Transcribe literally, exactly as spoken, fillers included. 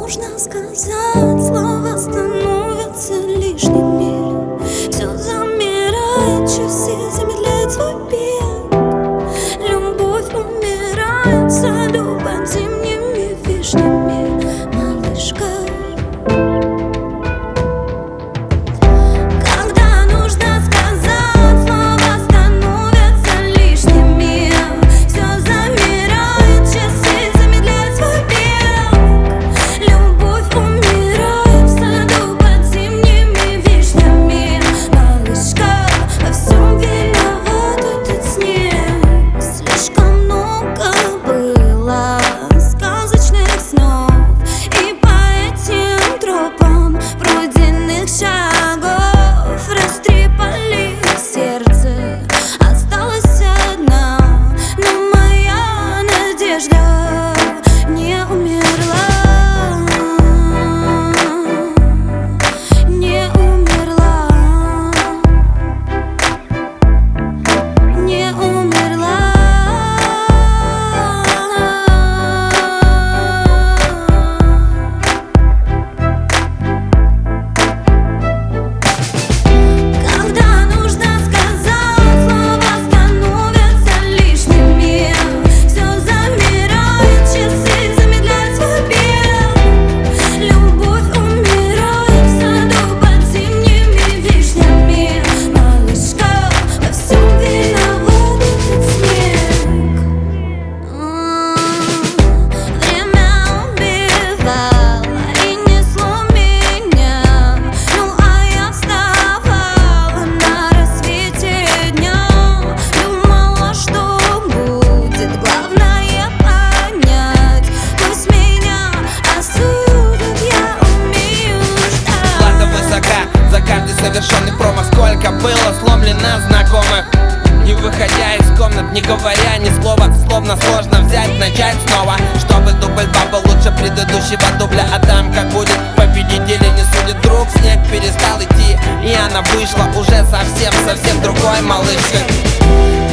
нужно сказать, слова становятся лишними. Все замирает, часы замедляют свой бег. Любовь умирает в саду под зимними вишнями, малышка. Совершенный промах, сколько было сломлено знакомых, не выходя из комнат, не говоря ни слова. Словно сложно взять, начать снова, чтобы дубль два был лучше предыдущего дубля. А там как будет, победители не судят. Вдруг снег перестал идти, и она вышла уже совсем-совсем другой малышкой.